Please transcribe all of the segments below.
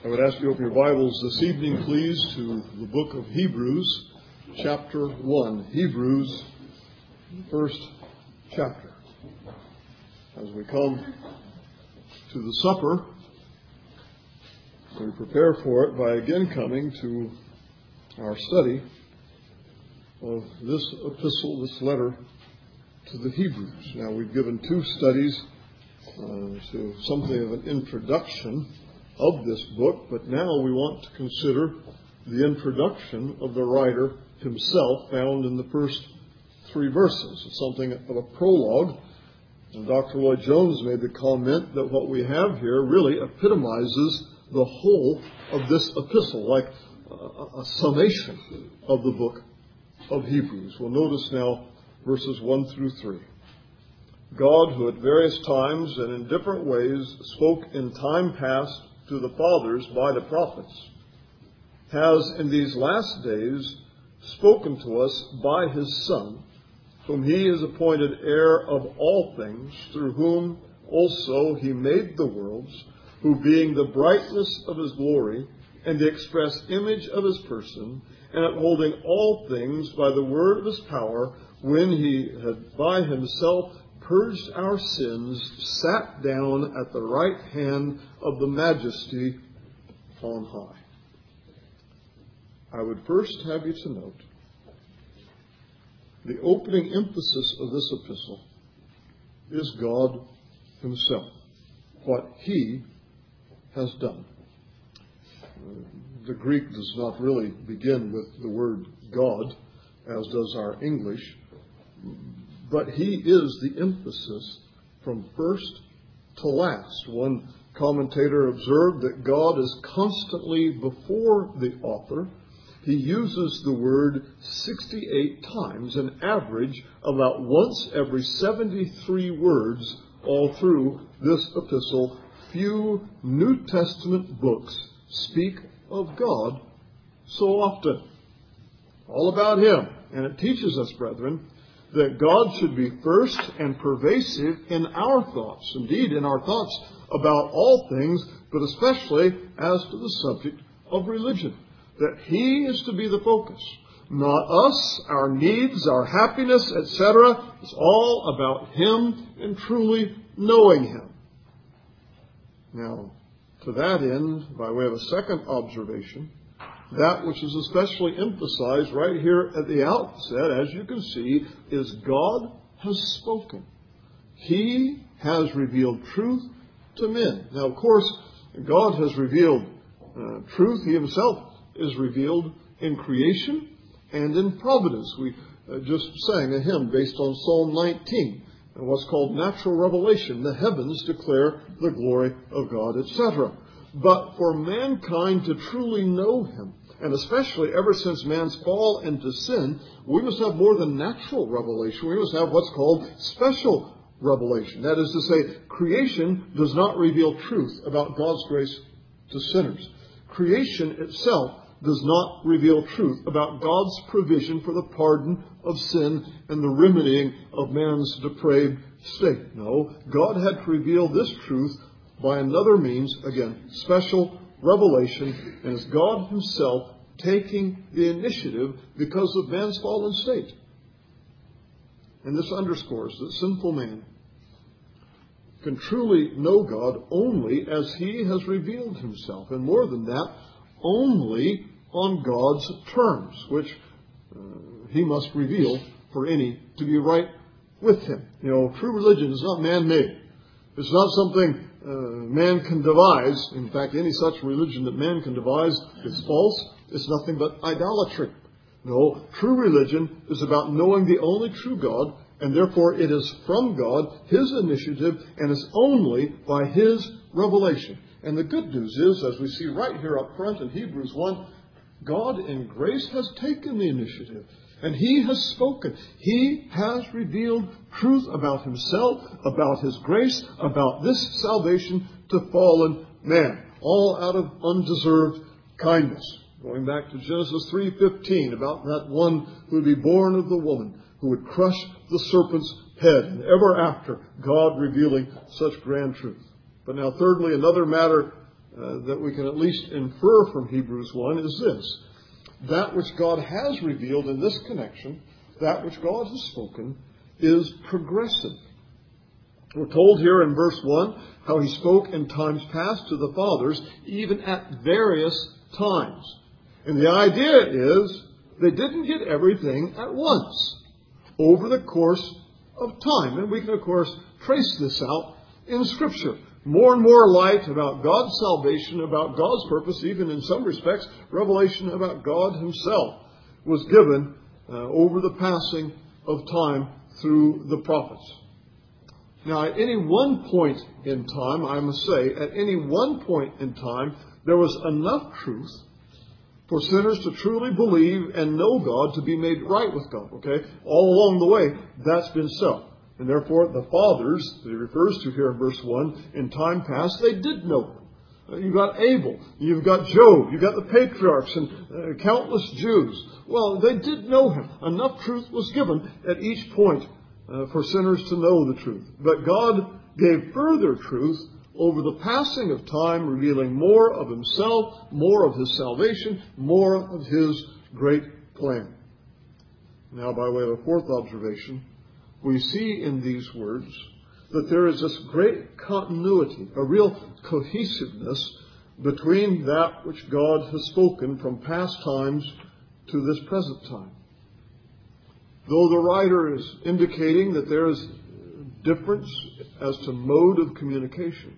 I would ask you to open your Bibles this evening, please, to the book of Hebrews, chapter 1. Hebrews, first chapter. As we come to the supper, we prepare for it by again coming to our study of this epistle, this letter to the Hebrews. Now, we've given two studies to something of an introduction of this book, but now we want to consider the introduction of the writer himself, found in the first three verses. It's something of a prologue. And Dr. Lloyd Jones made the comment that what we have here really epitomizes the whole of this epistle, like a summation of the book of Hebrews. We'll notice now verses 1 through 3. God, who at various times and in different ways spoke in time past to the fathers by the prophets, has in these last days spoken to us by his Son, whom he has appointed heir of all things, through whom also he made the worlds, who being the brightness of his glory and the express image of his person, and upholding all things by the word of his power, when he had by himself purged our sins, sat down at the right hand of the Majesty on high. I would first have you to note the opening emphasis of this epistle is God himself, what he has done. The Greek does not really begin with the word God, as does our English, but he is the emphasis from first to last. One commentator observed that God is constantly before the author. He uses the word 68 times, an average about once every 73 words all through this epistle. Few New Testament books speak of God so often. All about him. And it teaches us, brethren, that God should be first and pervasive in our thoughts. Indeed, in our thoughts about all things, but especially as to the subject of religion. That he is to be the focus. Not us, our needs, our happiness, etc. It's all about him and truly knowing him. Now, to that end, by way of a second observation, that which is especially emphasized right here at the outset, as you can see, is God has spoken. He has revealed truth to men. Now, of course, God has revealed truth. He himself is revealed in creation and in providence. We just sang a hymn based on Psalm 19, and what's called natural revelation. The heavens declare the glory of God, etc. But for mankind to truly know him, and especially ever since man's fall into sin, we must have more than natural revelation. We must have what's called special revelation. That is to say, creation does not reveal truth about God's grace to sinners. Creation itself does not reveal truth about God's provision for the pardon of sin and the remedying of man's depraved state. No, God had to reveal this truth by another means, again, special revelation, and it's God himself taking the initiative because of man's fallen state. And this underscores that sinful man can truly know God only as he has revealed himself, and more than that, only on God's terms, which he must reveal for any to be right with him. You know, true religion is not man-made. It's not something man can devise. In fact, any such religion that man can devise is false. It's nothing but idolatry. No, true religion is about knowing the only true God, and therefore it is from God, his initiative, and is only by his revelation. And the good news is, as we see right here up front in Hebrews 1, God in grace has taken the initiative. And he has spoken. He has revealed truth about himself, about his grace, about this salvation to fallen man, all out of undeserved kindness. Going back to Genesis 3:15, about that one who would be born of the woman, who would crush the serpent's head. And ever after, God revealing such grand truth. But now thirdly, another matter that we can at least infer from Hebrews 1 is this: that which God has revealed in this connection, that which God has spoken, is progressive. We're told here in verse 1 how He spoke in times past to the fathers, even at various times. And the idea is they didn't get everything at once over the course of time. And we can, of course, trace this out in Scripture. More and more light about God's salvation, about God's purpose, even in some respects, revelation about God Himself was given over the passing of time through the prophets. Now, at any one point in time, I must say, at any one point in time, there was enough truth for sinners to truly believe and know God, to be made right with God. Okay? All along the way, that's been so. And therefore, the fathers, that He refers to here in verse 1, in time past, they did know Him. You've got Abel, you've got Job, you've got the patriarchs and countless Jews. Well, they did know Him. Enough truth was given at each point for sinners to know the truth. But God gave further truth over the passing of time, revealing more of Himself, more of His salvation, more of His great plan. Now, by way of a fourth observation, we see in these words that there is this great continuity, a real cohesiveness between that which God has spoken from past times to this present time. Though the writer is indicating that there is difference as to mode of communication,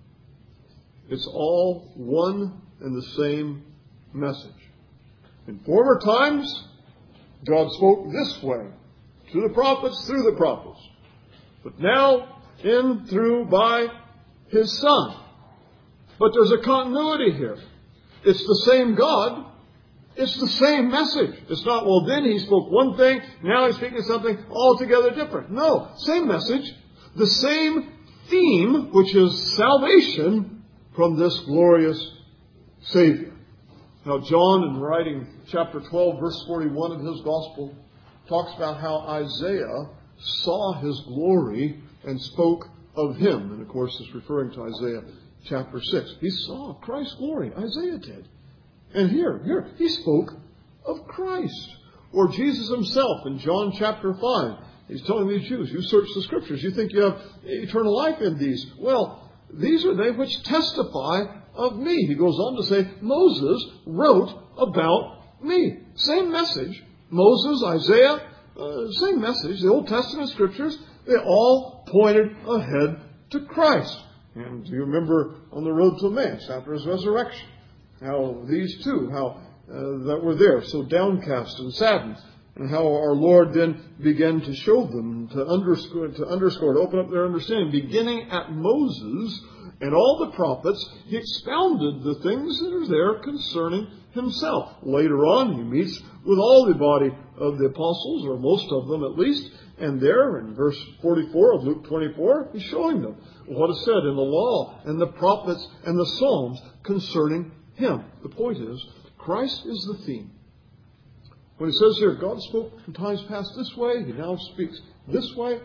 it's all one and the same message. In former times, God spoke this way to the prophets, through the prophets. But now, in, through, by His Son. But there's a continuity here. It's the same God. It's the same message. It's not, well, then He spoke one thing, now He's speaking something altogether different. No, same message. The same theme, which is salvation from this glorious Savior. Now, John, in writing chapter 12, verse 41 of his Gospel, talks about how Isaiah saw His glory and spoke of Him. And, of course, it's referring to Isaiah chapter 6. He saw Christ's glory. Isaiah did. And here, he spoke of Christ. Or Jesus Himself in John chapter 5. He's telling these Jews, you search the Scriptures. You think you have eternal life in these. Well, these are they which testify of me. He goes on to say, Moses wrote about me. Same message. Moses, Isaiah, same message. The Old Testament Scriptures, they all pointed ahead to Christ. And do you remember on the road to Emmaus after His resurrection, how these two, that were there, so downcast and saddened, and how our Lord then began to show them, to underscore, to open up their understanding. Beginning at Moses and all the prophets, He expounded the things that are there concerning Himself. Later on, He meets with all the body of the apostles, or most of them at least, and there in verse 44 of Luke 24, He's showing them what is said in the law and the prophets and the Psalms concerning Him. The point is, Christ is the theme. When it says here, God spoke in times past this way, He now speaks this way.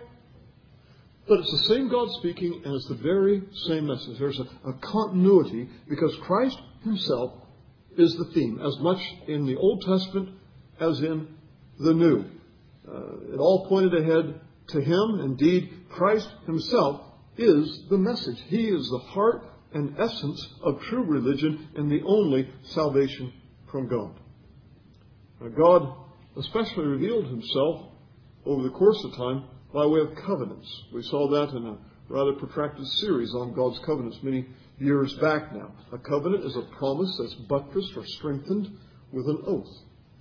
But it's the same God speaking, and it's the very same message. There's a continuity, because Christ Himself is the theme, as much in the Old Testament as in the New. It all pointed ahead to Him. Indeed, Christ Himself is the message. He is the heart and essence of true religion and the only salvation from God. Now, God especially revealed Himself over the course of time by way of covenants. We saw that in a rather protracted series on God's covenants many years back now. A covenant is a promise that's buttressed or strengthened with an oath.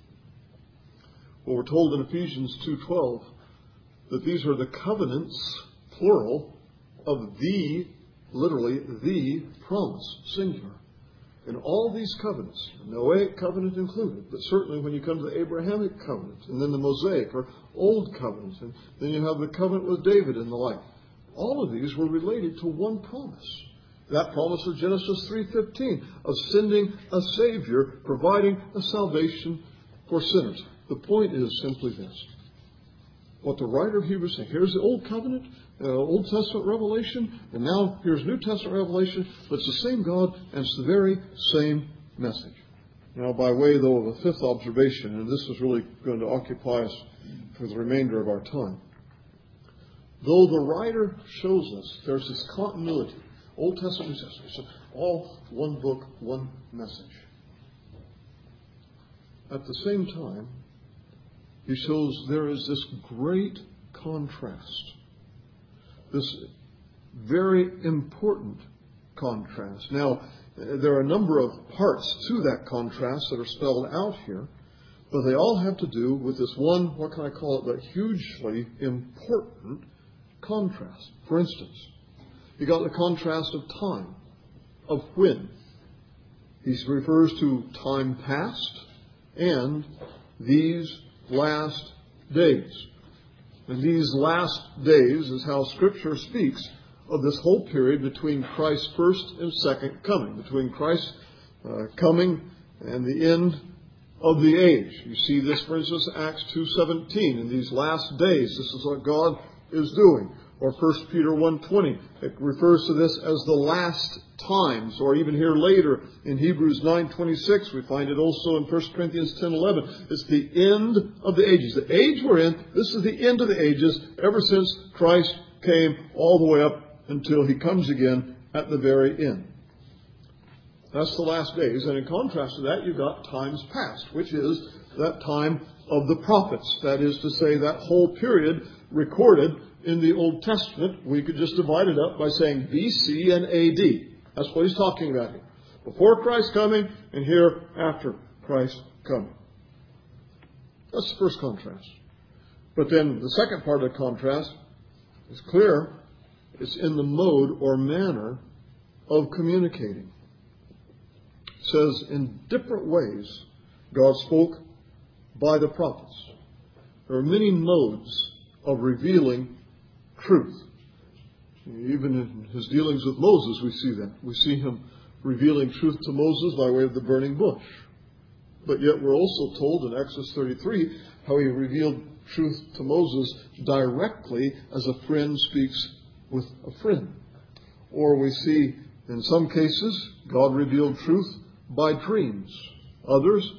Well, we're told in Ephesians 2:12 that these are the covenants, plural, of the, literally, the promise, singular. In all these covenants, the Noahic covenant included, but certainly when you come to the Abrahamic covenant, and then the Mosaic or Old covenant, and then you have the covenant with David and the like, all of these were related to one promise. That promise of Genesis 3:15, of sending a Savior, providing a salvation for sinners. The point is simply this. what the writer of Hebrews said. Here's the Old Covenant, Old Testament revelation, and now here's New Testament revelation, but it's the same God, and it's the very same message. Now, by way, though, of a fifth observation, and this is really going to occupy us for the remainder of our time. Though the writer shows us there's this continuity, Old Testament, New Testament, so all one book, one message. At the same time, he shows there is this great contrast, this very important contrast. Now, there are a number of parts to that contrast that are spelled out here, but they all have to do with this one, what can I call it, but hugely important contrast. For instance, you got the contrast of time, of when. He refers to time past and these last days. And these last days is how Scripture speaks of this whole period between Christ's first and second coming, between Christ's coming and the end of the age. You see this, for instance, Acts 2:17. In these last days, this is what God is doing. Or 1 Peter 1:20. It refers to this as the last times. Or even here later in Hebrews 9:26, we find it also in 1 Corinthians 10:11. It's the end of the ages. The age we're in, this is the end of the ages ever since Christ came all the way up until he comes again at the very end. That's the last days. And in contrast to that, you've got times past, which is that time of the prophets. That is to say, that whole period recorded in the Old Testament. We could just divide it up by saying BC and AD. That's what he's talking about here. Before Christ's coming and here after Christ's coming. That's the first contrast. But then the second part of the contrast is clear. It's in the mode or manner of communicating. It says in different ways God spoke by the prophets. There are many modes of revealing truth. Even in his dealings with Moses, we see that. We see him revealing truth to Moses by way of the burning bush. But yet we're also told in Exodus 33 how he revealed truth to Moses directly as a friend speaks with a friend. Or we see in some cases God revealed truth by dreams. Others,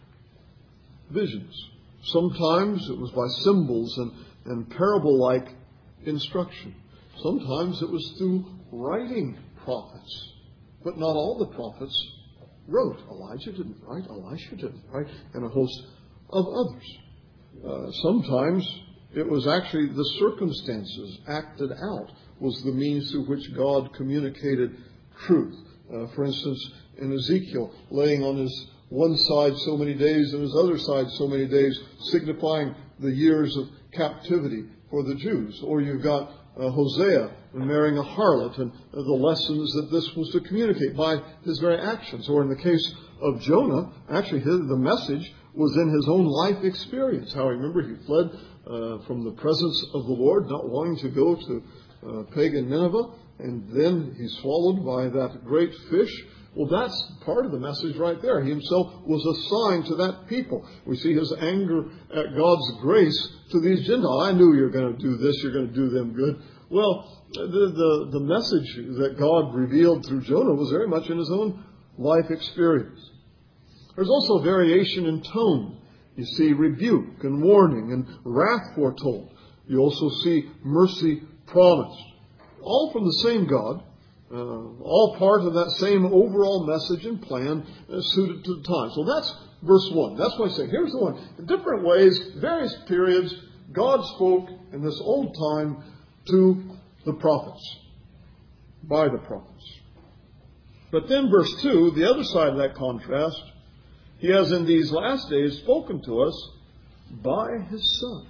visions. Sometimes it was by symbols and parable-like instruction. Sometimes it was through writing prophets. But not all the prophets wrote. Elijah didn't write. Elisha didn't write. And a host of others. Sometimes it was actually the circumstances acted out was the means through which God communicated truth. For instance, in Ezekiel, laying on his one side so many days and his other side so many days, signifying the years of captivity for the Jews. Or you've got Hosea marrying a harlot and the lessons that this was to communicate by his very actions. Or in the case of Jonah, actually the message was in his own life experience. How, remember, he fled from the presence of the Lord, not wanting to go to pagan Nineveh, and then he's swallowed by that great fish. Well, that's part of the message right there. He himself was assigned to that people. We see his anger at God's grace to these Gentiles. I knew you were going to do this, you're going to do them good. Well, the message that God revealed through Jonah was very much in his own life experience. There's also variation in tone. You see rebuke and warning and wrath foretold. You also see mercy promised. All from the same God. All part of that same overall message and plan suited to the time. So that's verse 1. That's why I say, here's the one. In different ways, various periods, God spoke in this old time to the prophets, by the prophets. But then verse 2, the other side of that contrast, he has in these last days spoken to us by his Son.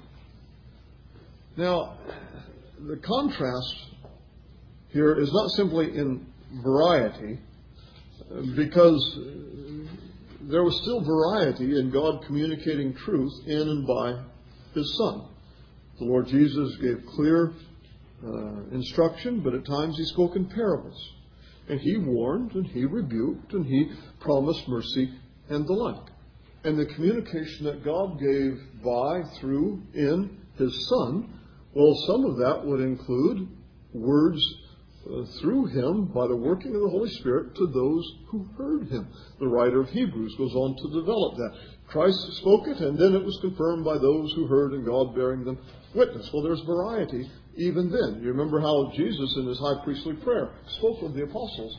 Now, the contrast here is not simply in variety, because there was still variety in God communicating truth in and by his Son. The Lord Jesus gave clear instruction, but at times he spoke in parables. And he warned, and he rebuked, and he promised mercy and the like. And the communication that God gave by, through, in His Son, well, some of that would include words through Him by the working of the Holy Spirit to those who heard Him. The writer of Hebrews goes on to develop that. Christ spoke it, and then it was confirmed by those who heard, and God bearing them witness. Well, there's variety even then. You remember how Jesus in His high priestly prayer spoke of the apostles,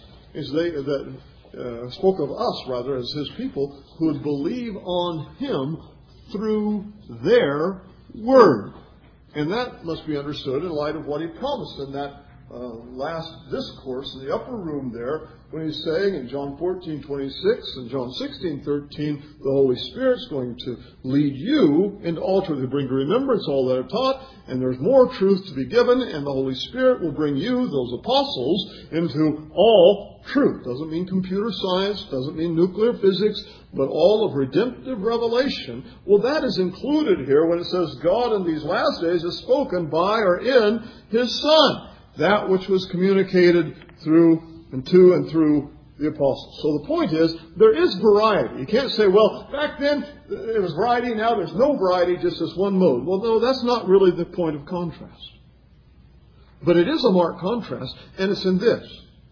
spoke of us, rather, as His people who would believe on Him through their word. And that must be understood in light of what He promised in that last discourse in the upper room there, when He's saying in John 14:26 and John 16:13, the Holy Spirit's going to lead you into all truth, to bring to remembrance all that are taught, and there's more truth to be given, and the Holy Spirit will bring you, those apostles, into all truth. Doesn't mean computer science, doesn't mean nuclear physics, but all of redemptive revelation. Well, that is included here when it says God in these last days has spoken by or in His Son, that which was communicated through and to and through the apostles. So the point is, there is variety. You can't say, well, back then there was variety, now there's no variety, just this one mode. Well, no, that's not really the point of contrast. But it is a marked contrast, and it's in this.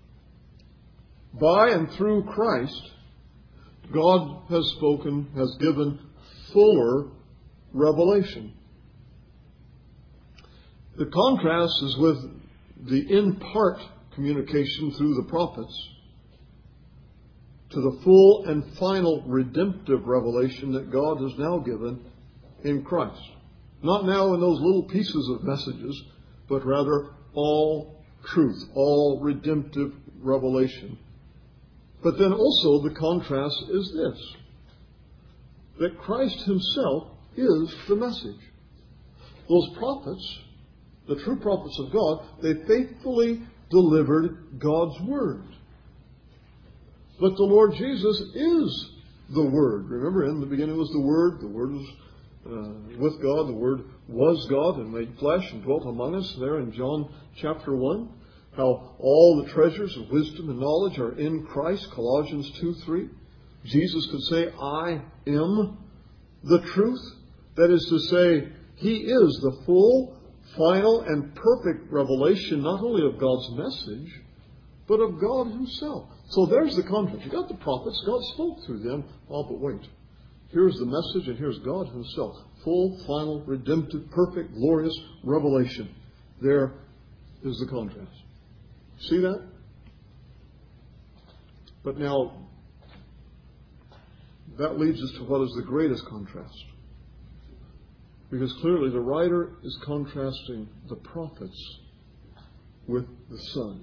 By and through Christ, God has spoken, has given fuller revelation. The contrast is with the in part communication through the prophets to the full and final redemptive revelation that God has now given in Christ. Not now in those little pieces of messages, but rather all truth, all redemptive revelation. But then also the contrast is this, that Christ Himself is the message. Those prophets, the true prophets of God, they faithfully delivered God's Word. But the Lord Jesus is the Word. Remember, in the beginning was the Word was with God, the Word was God and made flesh and dwelt among us, there in John chapter 1. How all the treasures of wisdom and knowledge are in Christ, Colossians 2:3. Jesus could say, I am the truth. That is to say, He is the full, final, and perfect revelation not only of God's message, but of God Himself. So there's the contrast. You got the prophets, God spoke through them. Oh, but wait. Here's the message, and here's God Himself. Full, final, redemptive, perfect, glorious revelation. There is the contrast. See that? But now, that leads us to what is the greatest contrast. Because clearly the writer is contrasting the prophets with the Son.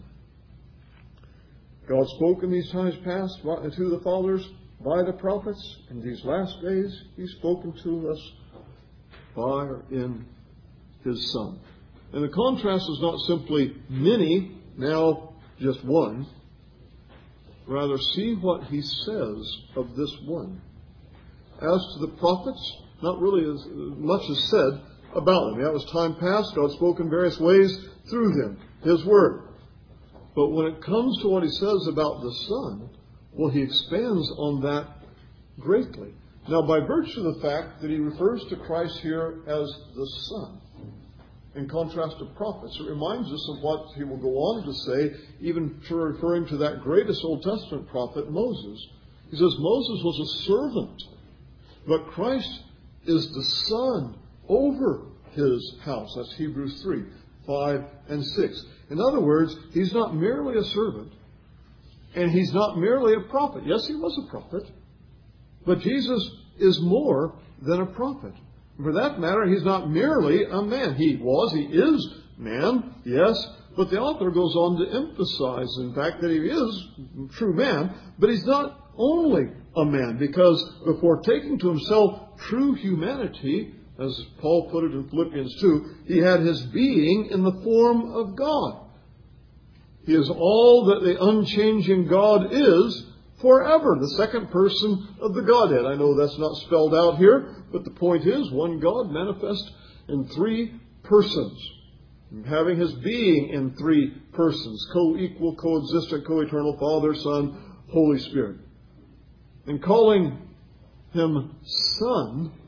God spoke in these times past to the fathers by the prophets. In these last days, He's spoken to us by or in His Son. And the contrast is not simply many, now just one. Rather, see what He says of this one. As to the prophets, not really as much is said about them. That was time past. God spoke in various ways through them, His Word. But when it comes to what He says about the Son, well, He expands on that greatly. Now, by virtue of the fact that He refers to Christ here as the Son, in contrast to prophets, it reminds us of what He will go on to say, even referring to that greatest Old Testament prophet, Moses. He says Moses was a servant, but Christ is the Son over His house. That's Hebrews 3, 5, and 6. In other words, He's not merely a servant, and He's not merely a prophet. Yes, He was a prophet, but Jesus is more than a prophet. For that matter, He's not merely a man. He is man, yes, but the author goes on to emphasize, in fact, that He is a true man, but He's not only a man, because before taking to Himself true humanity, as Paul put it in Philippians 2, He had His being in the form of God. He is all that the unchanging God is forever, the second person of the Godhead. I know that's not spelled out here, but the point is, one God manifest in three persons, having His being in three persons, co-equal, co-existent, co-eternal, Father, Son, Holy Spirit. And calling Him Son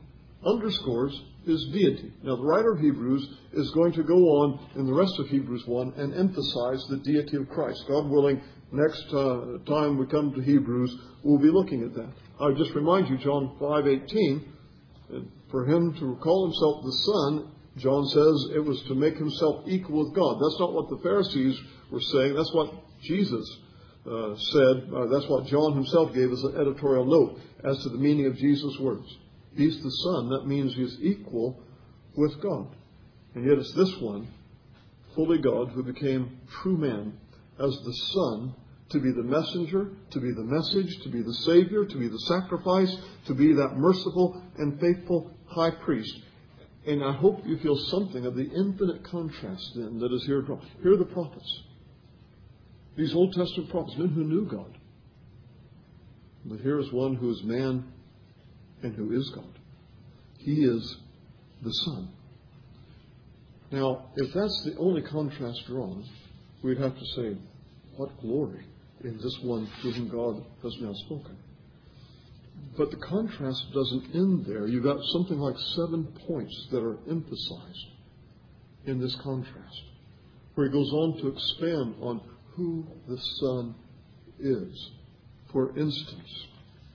underscores his deity. Now, the writer of Hebrews is going to go on in the rest of Hebrews 1 and emphasize the deity of Christ. God willing, next time we come to Hebrews, we'll be looking at that. I would just remind you, John 5:18, for him to call himself the Son, John says it was to make himself equal with God. That's not what the Pharisees were saying. That's what Jesus said. That's what John himself gave as an editorial note as to the meaning of Jesus' words. He's the Son. That means he's equal with God. And yet it's this one, fully God, who became true man as the Son, to be the messenger, to be the message, to be the Savior, to be the sacrifice, to be that merciful and faithful high priest. And I hope you feel something of the infinite contrast then that is here. Here are the prophets. These Old Testament prophets, men who knew God. But here is one who is man and who is God. He is the Son. Now, if that's the only contrast drawn, we'd have to say, what glory in this one to whom God has now spoken. But the contrast doesn't end there. You've got something like 7 points that are emphasized in this contrast, where he goes on to expand on who the Son is. For instance,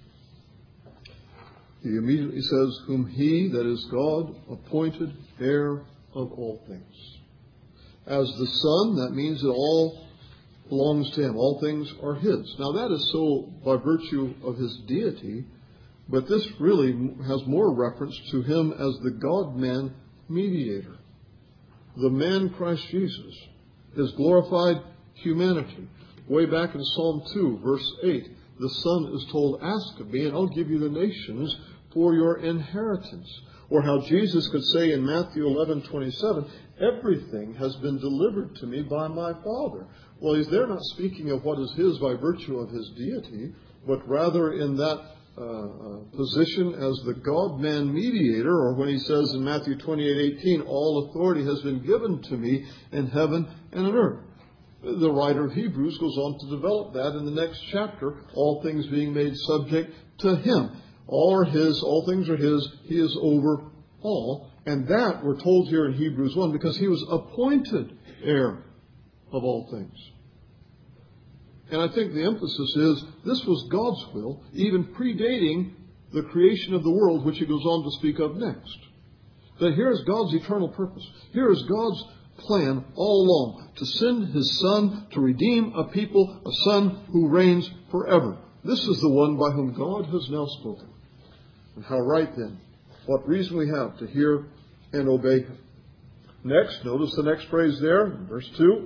he immediately says, whom he, that is God, appointed heir of all things. As the Son, that means that all belongs to him. All things are his. Now that is so by virtue of his deity, but this really has more reference to him as the God-man mediator. The man Christ Jesus, his glorified humanity. Way back in Psalm 2, verse 8, the Son is told, ask of me and I'll give you the nations for your inheritance. Or how Jesus could say in Matthew 11:27, everything has been delivered to me by my Father. Well, he's there not speaking of what is his by virtue of his deity, but rather in that position as the God-man mediator, or when he says in Matthew 28:18, all authority has been given to me in heaven and on earth. The writer of Hebrews goes on to develop that in the next chapter, all things being made subject to him. All are his, all things are his, he is over all. And that we're told here in Hebrews 1 because he was appointed heir of all things. And I think the emphasis is this was God's will, even predating the creation of the world, which he goes on to speak of next. That here is God's eternal purpose. Here is God's plan all along, to send his Son to redeem a people, a Son who reigns forever. This is the one by whom God has now spoken. And how right then, what reason we have to hear and obey him. Next, notice the next phrase there, verse 2.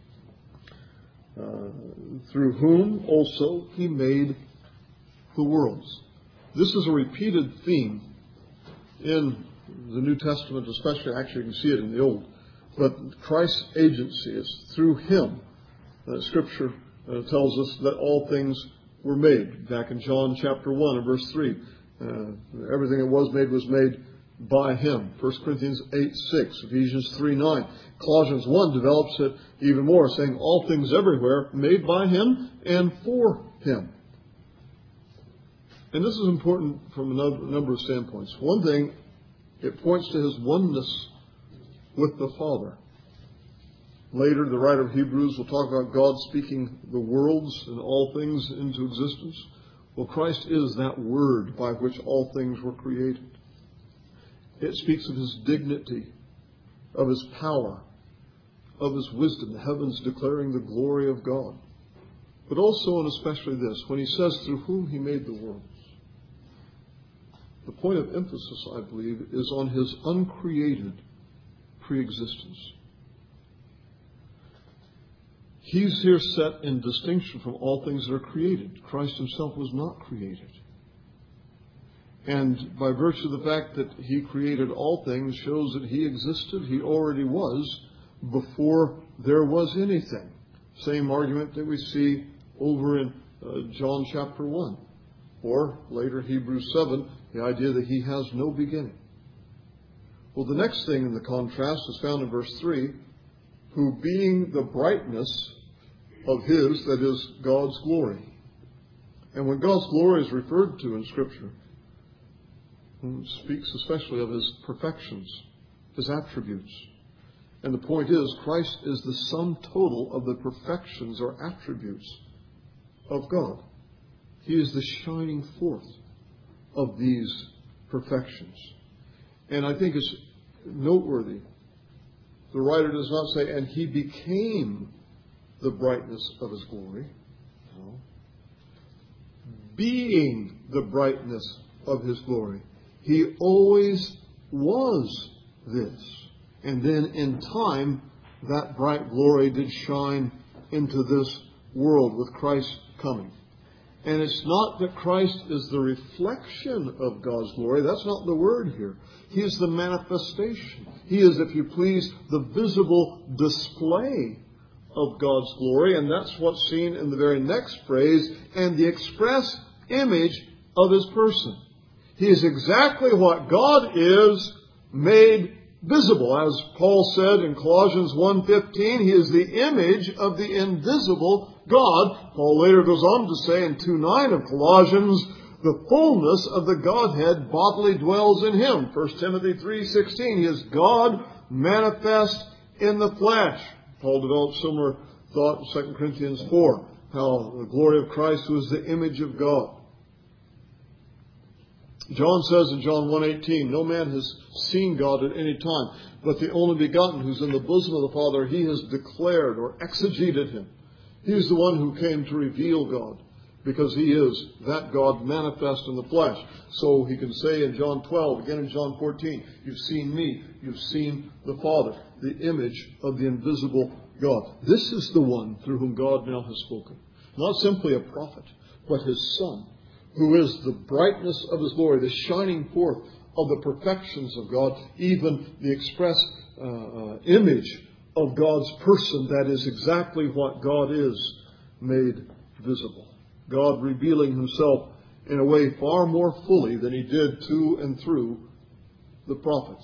Through whom also he made the worlds. This is a repeated theme in the New Testament, especially. Actually, you can see it in the Old. But Christ's agency is through him. Scripture tells us that all things were made. Back in John chapter 1 and verse 3. Everything that was made by him. 1 Corinthians 8:6, Ephesians 3:9. Colossians 1 develops it even more, saying all things everywhere made by him and for him. And this is important from a number of standpoints. One thing, it points to his oneness with the Father. Later, the writer of Hebrews will talk about God speaking the worlds and all things into existence. Well, Christ is that word by which all things were created. It speaks of his dignity, of his power, of his wisdom, the heavens declaring the glory of God. But also and especially this, when he says through whom he made the worlds. The point of emphasis, I believe, is on his uncreated preexistence. He's here set in distinction from all things that are created. Christ himself was not created. And by virtue of the fact that he created all things shows that he existed, he already was, before there was anything. Same argument that we see over in John chapter 1. Or later Hebrews 7, the idea that he has no beginning. Well, the next thing in the contrast is found in verse 3, who being the brightness of his, that is, God's glory. And when God's glory is referred to in Scripture, speaks especially of His perfections, His attributes. And the point is, Christ is the sum total of the perfections or attributes of God. He is the shining forth of these perfections. And I think it's noteworthy. The writer does not say, and He became the brightness of His glory. No. Being the brightness of His glory. He always was this. And then in time, that bright glory did shine into this world with Christ coming. And it's not that Christ is the reflection of God's glory. That's not the word here. He is the manifestation. He is, if you please, the visible display of God's glory. And that's what's seen in the very next phrase, and the express image of His person. He is exactly what God is made visible. As Paul said in Colossians 1:15, He is the image of the invisible God. Paul later goes on to say in 2:9 of Colossians, the fullness of the Godhead bodily dwells in Him. 1 Timothy 3:16, He is God manifest in the flesh. Paul developed similar thought in 2 Corinthians 4, how the glory of Christ was the image of God. John says in John 1:18, no man has seen God at any time, but the only begotten who's in the bosom of the Father, He has declared or exegeted Him. He is the one who came to reveal God, because He is that God manifest in the flesh. So he can say in John 12, again in John 14, you've seen me, you've seen the Father, the image of the invisible God. This is the one through whom God now has spoken. Not simply a prophet, but His Son, who is the brightness of His glory, the shining forth of the perfections of God, even the express image of God's person. That is exactly what God is made visible. God revealing Himself in a way far more fully than He did to and through the prophets.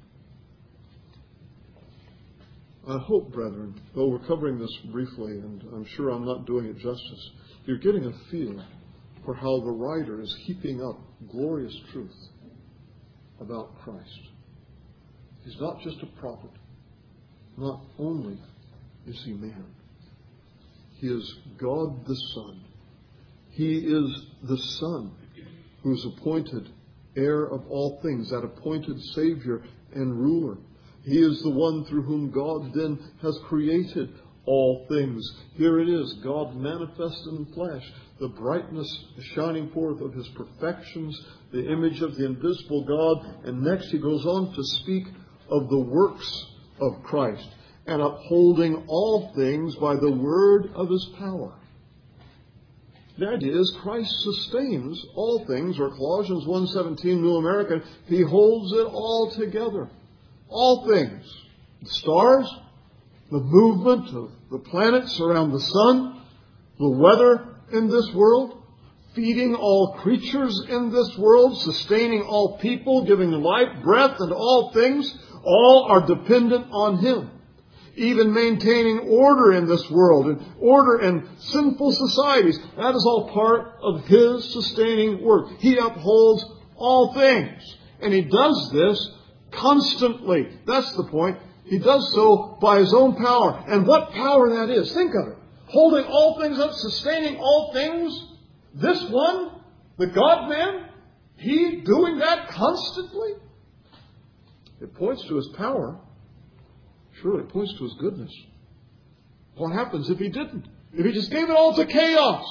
I hope, brethren, though we're covering this briefly, and I'm sure I'm not doing it justice, you're getting a feel for how the writer is heaping up glorious truth about Christ. He's not just a prophet. Not only is He man. He is God the Son. He is the Son who is appointed heir of all things, that appointed Savior and ruler. He is the one through whom God then has created all things. Here it is, God manifest in the flesh, the brightness, the shining forth of His perfections, the image of the invisible God. And next He goes on to speak of the works of Christ and upholding all things by the word of His power. The idea is Christ sustains all things, or Colossians 1:17, New American, He holds it all together. All things. The stars, the movement of the planets around the sun, the weather in this world, feeding all creatures in this world, sustaining all people, giving life, breath, and all things, all are dependent on Him. Even maintaining order in this world and order in sinful societies, that is all part of His sustaining work. He upholds all things. And He does this constantly. That's the point. He does so by His own power. And what power that is, think of it. Holding all things up, sustaining all things. This one, the God-man, He doing that constantly. It points to His power. Surely it points to His goodness. What happens if He didn't? If He just gave it all to chaos?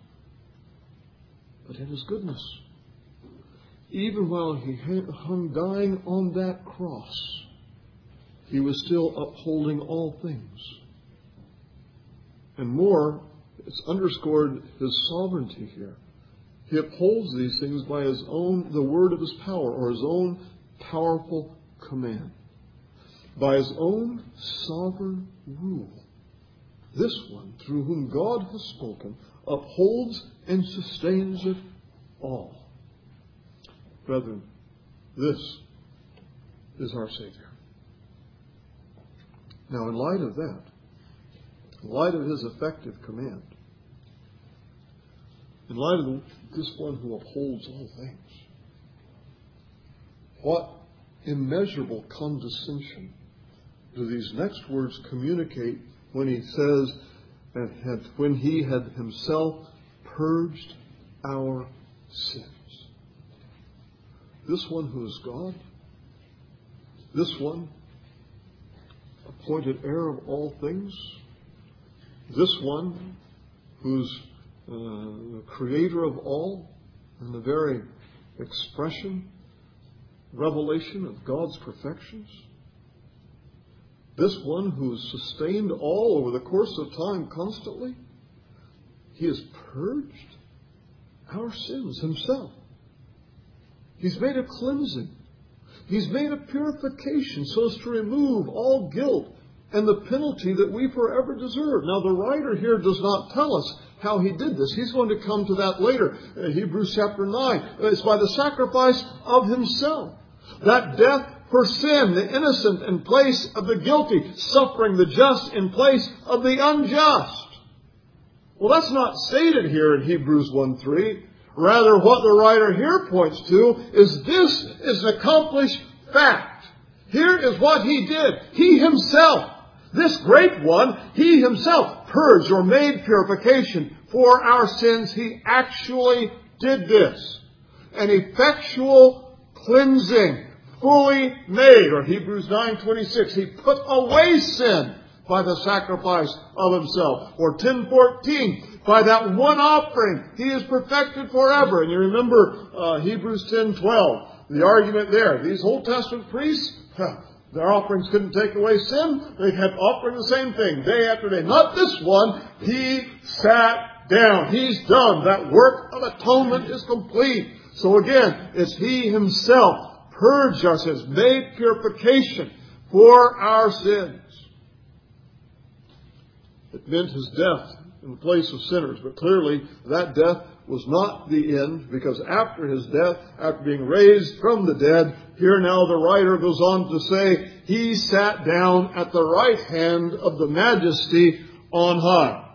But in His goodness, even while He hung dying on that cross, He was still upholding all things. And more, it's underscored His sovereignty here. He upholds these things by His own, the word of His power, or His own powerful command. By His own sovereign rule. This one, through whom God has spoken, upholds and sustains it all. Brethren, this is our Savior. Now, in light of that, in light of His effective command, in light of this one who upholds all things, What immeasurable condescension do these next words communicate when he says, when he had himself purged our sins. This one who is God, this one appointed heir of all things, this one who's the creator of all, and the very expression, revelation of God's perfections, this one who has sustained all over the course of time constantly, he has purged our sins himself. He's made a cleansing. He's made a purification so as to remove all guilt and the penalty that we forever deserve. Now, the writer here does not tell us how he did this. He's going to come to that later. Hebrews chapter 9. It's by the sacrifice of himself. That death for sin, the innocent in place of the guilty, suffering the just in place of the unjust. Well, that's not stated here in Hebrews 1:3. Rather, what the writer here points to is this is an accomplished fact. Here is what he did. He himself, this great one, he himself purged or made purification for our sins. He actually did this. An effectual cleansing, fully made. Or Hebrews 9:26, he put away sin by the sacrifice of himself. Or 10:14, by that one offering, he is perfected forever. And you remember Hebrews 10:12, the argument there. These Old Testament priests, their offerings couldn't take away sin. They kept offering the same thing day after day. Not this one. He sat down. He's done. That work of atonement is complete. So again, it's he himself purged our sins, made purification for our sins. It meant his death in the place of sinners. But clearly that death was not the end, because after his death, after being raised from the dead, here now the writer goes on to say, he sat down at the right hand of the Majesty on high.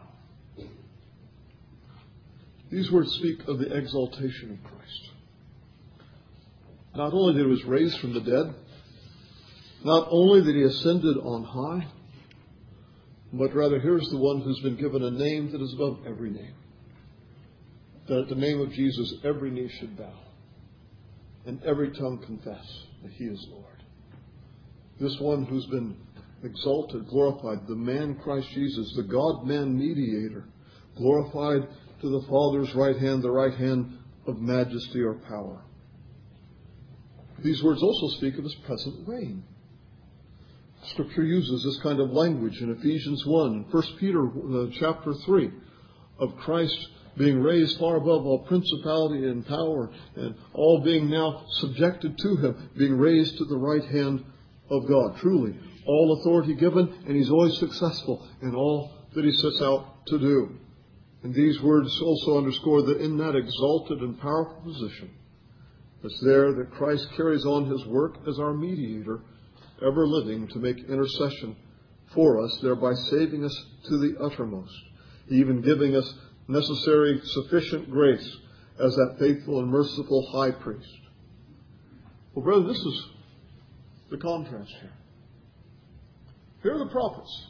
These words speak of the exaltation of Christ. Not only that he was raised from the dead, not only that he ascended on high, but rather here's the one who's been given a name that is above every name. That at the name of Jesus every knee should bow and every tongue confess that he is Lord. This one who's been exalted, glorified, the man Christ Jesus, the God-man mediator, glorified to the Father's right hand, the right hand of majesty or power. These words also speak of his present reign. Scripture uses this kind of language in Ephesians 1 and 1 Peter chapter 3 of Christ being raised far above all principality and power and all being now subjected to him, being raised to the right hand of God. Truly, all authority given, and he's always successful in all that he sets out to do. And these words also underscore that in that exalted and powerful position, it's there that Christ carries on his work as our mediator, ever living to make intercession for us, thereby saving us to the uttermost, even giving us necessary sufficient grace as that faithful and merciful high priest. Well, brother, this is the contrast here. Here are the prophets.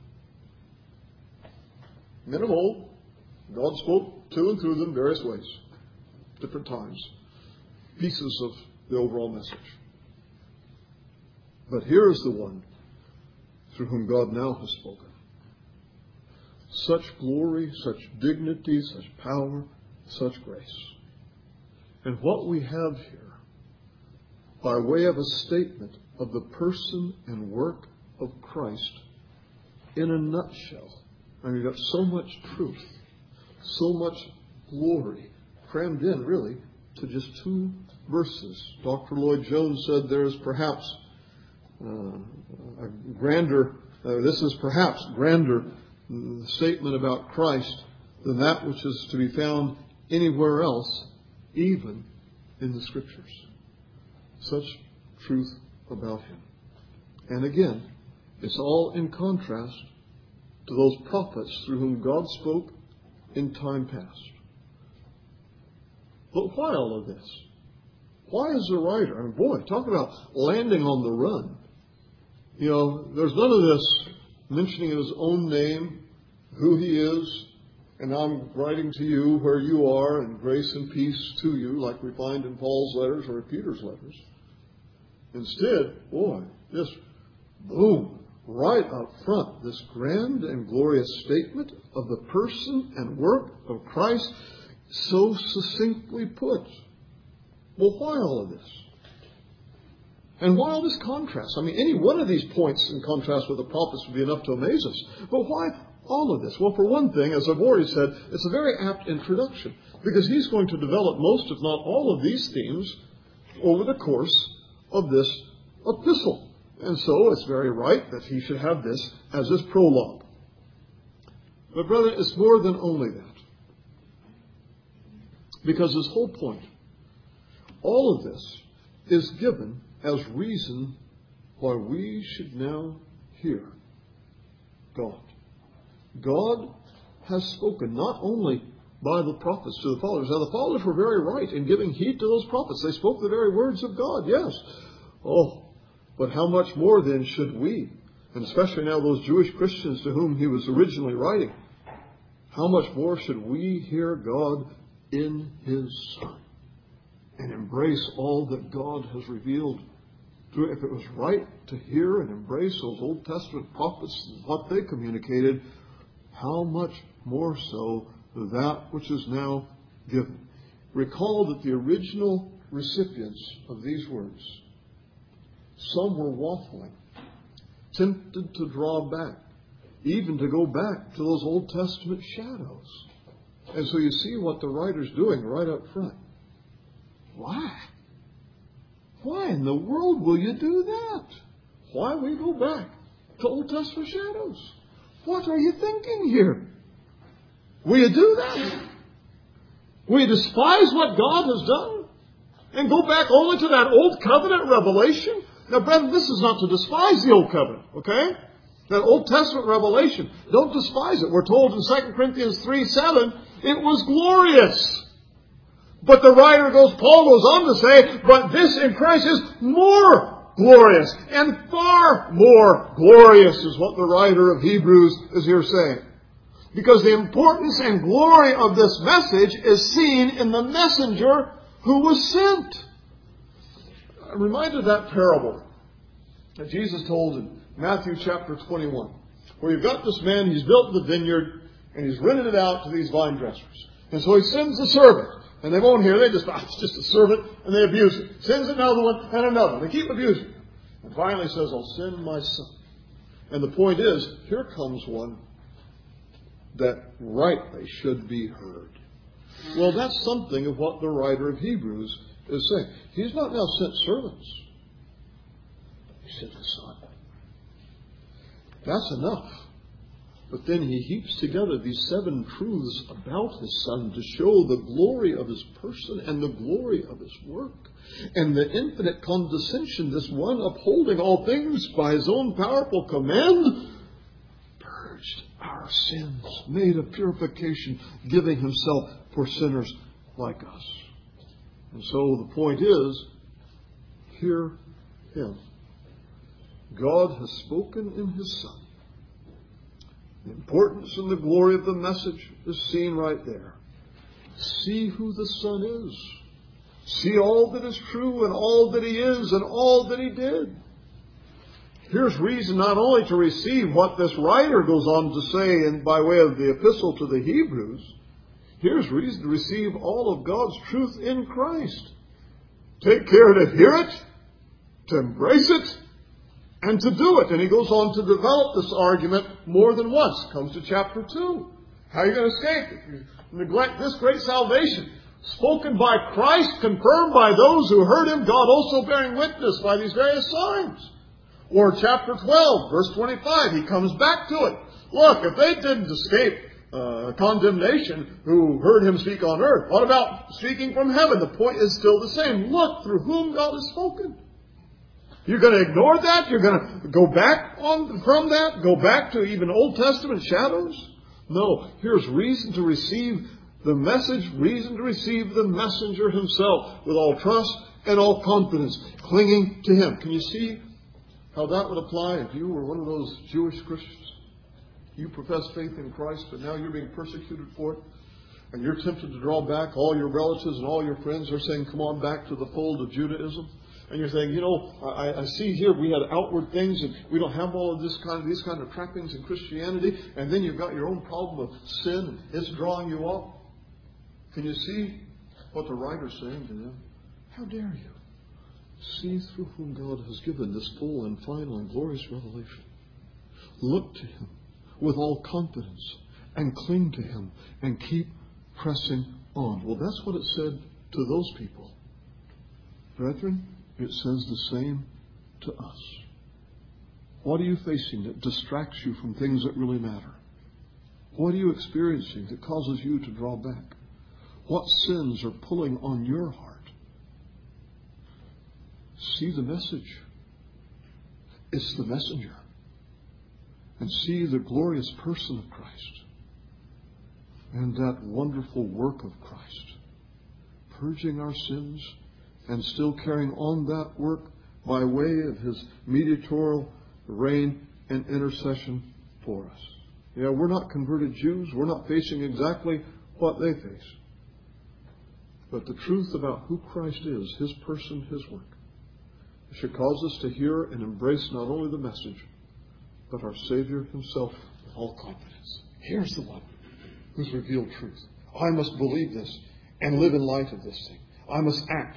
Men of old, God spoke to and through them various ways, different times, pieces of the overall message. But here is the one through whom God now has spoken. Such glory, such dignity, such power, such grace. And what we have here, by way of a statement of the person and work of Christ, in a nutshell, we've got so much truth, so much glory, crammed in really to just 2 verses. Dr. Lloyd Jones said there is perhaps a grander, this is perhaps grander statement about Christ than that which is to be found anywhere else, even in the Scriptures. Such truth about him. And again, it's all in contrast to those prophets through whom God spoke in time past. But why all of this? Why is the writer? I mean, boy, talk about landing on the run. There's none of this mentioning his own name, who he is, and I'm writing to you where you are, and grace and peace to you, like we find in Paul's letters or Peter's letters. Instead, boy, just boom, right up front, this grand and glorious statement of the person and work of Christ, so succinctly put. Well, why all of this? And why all this contrast? I mean, any one of these points in contrast with the prophets would be enough to amaze us. But why all of this? Well, for one thing, as I've already said, it's a very apt introduction, because he's going to develop most, if not all, of these themes over the course of this epistle. And so it's very right that he should have this as his prologue. But brethren, it's more than only that. Because his whole point, all of this, is given as reason why we should now hear God. God has spoken not only by the prophets to the fathers. Now, the fathers were very right in giving heed to those prophets. They spoke the very words of God, yes. Oh, but how much more then should we, and especially now those Jewish Christians to whom he was originally writing, how much more should we hear God in his Son and embrace all that God has revealed? If it was right to hear and embrace those Old Testament prophets and what they communicated, how much more so that which is now given. Recall that the original recipients of these words, some were waffling, tempted to draw back, even to go back to those Old Testament shadows. And so you see what the writer's doing right up front. Why? Why in the world will you do that? Why we go back to Old Testament shadows? What are you thinking here? Will you do that? Will you despise what God has done and go back only to that Old Covenant revelation? Now, brethren, this is not to despise the Old Covenant, okay? That Old Testament revelation, don't despise it. We're told in 2 Corinthians 3:7, it was glorious. But the writer Paul goes on to say, but this in Christ is more glorious and far more glorious is what the writer of Hebrews is here saying. Because the importance and glory of this message is seen in the messenger who was sent. I'm reminded of that parable that Jesus told in Matthew chapter 21, where you've got this man, he's built the vineyard, and he's rented it out to these vine dressers. And so he sends a servant. And they won't hear. They just, it's just a servant, and they abuse it. Sends another one and another one. They keep abusing it. And finally says, I'll send my son. And the point is, here comes one that rightly should be heard. Well, that's something of what the writer of Hebrews is saying. He's not now sent servants. He sent a son. That's enough. But then he heaps together these 7 truths about his Son to show the glory of his person and the glory of his work. And the infinite condescension, this one upholding all things by his own powerful command, purged our sins, made a purification, giving himself for sinners like us. And so the point is, hear him. God has spoken in his Son. The importance and the glory of the message is seen right there. See who the Son is. See all that is true and all that he is and all that he did. Here's reason not only to receive what this writer goes on to say by way of the epistle to the Hebrews. Here's reason to receive all of God's truth in Christ. Take care to hear it, to embrace it, and to do it. And he goes on to develop this argument more than once. Comes to chapter 2. How are you going to escape if you neglect this great salvation? Spoken by Christ, confirmed by those who heard him, God also bearing witness by these various signs. Or chapter 12, verse 25, he comes back to it. Look, if they didn't escape condemnation who heard him speak on earth, what about speaking from heaven? The point is still the same. Look through whom God has spoken. You're going to ignore that? You're going to go back from that? Go back to even Old Testament shadows? No. Here's reason to receive the message, reason to receive the messenger himself with all trust and all confidence, clinging to Him. Can you see how that would apply if you were one of those Jewish Christians? You profess faith in Christ, but now you're being persecuted for it. And you're tempted to draw back. All your relatives and all your friends are saying, come on back to the fold of Judaism. And you're saying, I see here we had outward things and we don't have all of these kind of trappings in Christianity. And then you've got your own problem of sin and it's drawing you off. Can you see what the writer's saying to them? How dare you? See through whom God has given this full and final and glorious revelation. Look to Him with all confidence and cling to Him and keep pressing on. Well, that's what it said to those people. Brethren, it says the same to us. What are you facing that distracts you from things that really matter? What are you experiencing that causes you to draw back? What sins are pulling on your heart? See the message. It's the messenger. And see the glorious person of Christ. And that wonderful work of Christ. Purging our sins and still carrying on that work by way of His mediatorial reign and intercession for us. Yeah, we're not converted Jews. We're not facing exactly what they face. But the truth about who Christ is, His person, His work, should cause us to hear and embrace not only the message, but our Savior Himself with all confidence. Here's the one who's revealed truth. I must believe this and live in light of this thing. I must act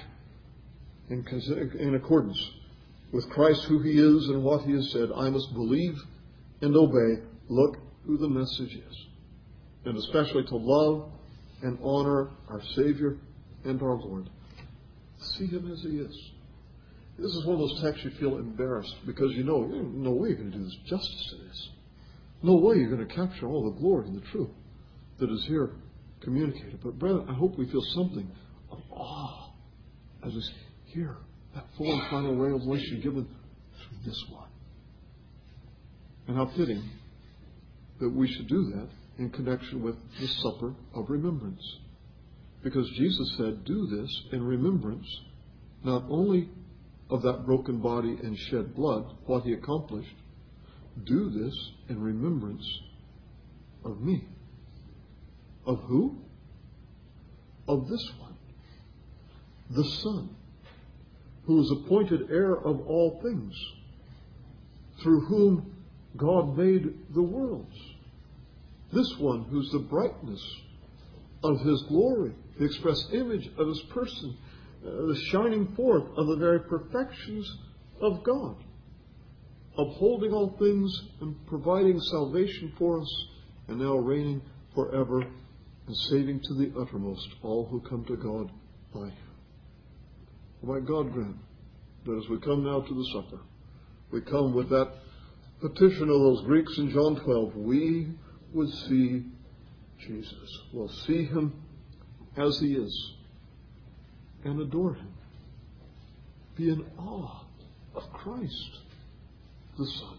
in accordance with Christ, who He is and what He has said. I must believe and obey. Look who the message is. And especially to love and honor our Savior and our Lord. See Him as He is. This is one of those texts you feel embarrassed because you know, no way you're going to do this justice to this. No way you're going to capture all the glory and the truth that is here communicated. But brethren, I hope we feel something of awe as we hear that full and final revelation given through this one. And how fitting that we should do that in connection with the supper of remembrance. Because Jesus said, do this in remembrance not only of that broken body and shed blood, what He accomplished, do this in remembrance of me. Of who? Of this one, the Son, who is appointed heir of all things, through whom God made the worlds. This one who's the brightness of His glory, the express image of His person, the shining forth of the very perfections of God, upholding all things and providing salvation for us, and now reigning forever and saving to the uttermost all who come to God by Him. My God grant that as we come now to the supper, we come with that petition of those Greeks in John 12, we would see Jesus. We'll see Him as He is and adore Him. Be in awe of Christ, the Son.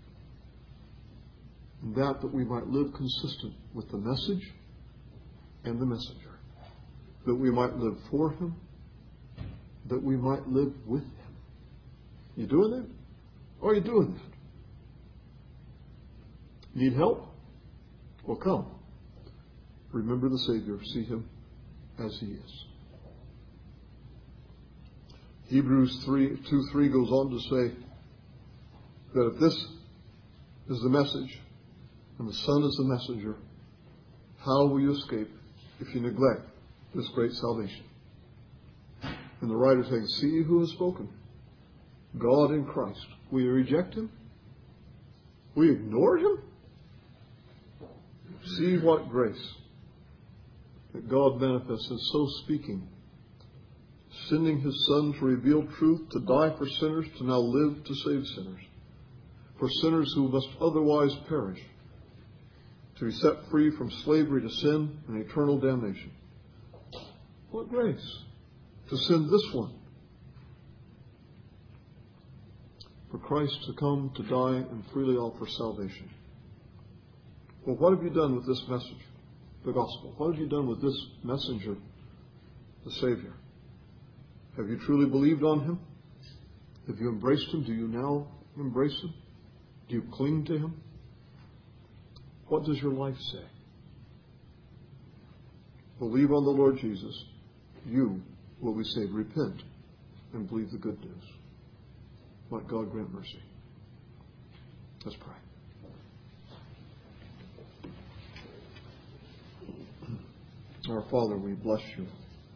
And that we might live consistent with the message and the messenger. That we might live for Him. That we might live with Him. You doing that? Or are you doing that? Need help? Well, come. Remember the Savior. See Him as He is. Hebrews 2:3 goes on to say that if this is the message and the Son is the messenger, how will you escape if you neglect this great salvation? And the writer saying, see who has spoken. God in Christ. Will you reject Him? Will you ignore Him? See what grace that God manifests in so speaking, sending His Son to reveal truth, to die for sinners, to now live to save sinners. For sinners who must otherwise perish, to be set free from slavery to sin and eternal damnation. What grace to send this one. For Christ to come to die and freely offer salvation. Well, what have you done with this message, the gospel? What have you done with this messenger, the Savior? Have you truly believed on Him? Have you embraced Him? Do you now embrace Him? Do you cling to Him? What does your life say? Believe on the Lord Jesus. You will be saved. Repent and believe the good news. Let God grant mercy. Let's pray. Our Father, we bless you.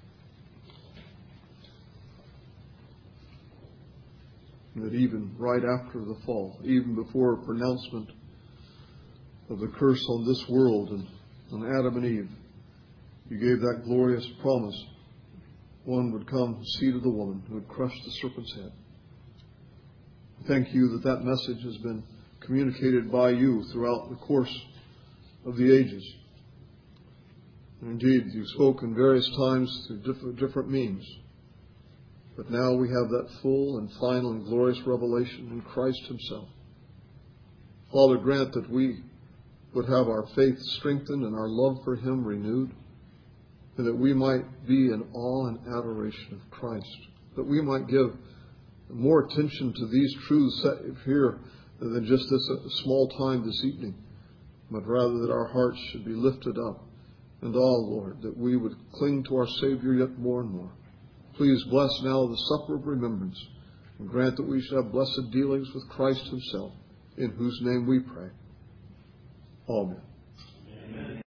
That even right after the fall, even before a pronouncement of the curse on this world and on Adam and Eve, you gave that glorious promise. One would come, the seed of the woman, who would crush the serpent's head. Thank you that that message has been communicated by you throughout the course of the ages. And indeed, you spoke in various times through different means. But now we have that full and final and glorious revelation in Christ Himself. Father, grant that we would have our faith strengthened and our love for Him renewed, and that we might be in awe and adoration of Christ, that we might give more attention to these truths here than just this small time this evening, but rather that our hearts should be lifted up. And all, Lord, that we would cling to our Savior yet more and more. Please bless now the supper of remembrance, and grant that we should have blessed dealings with Christ Himself, in whose name we pray. Amen.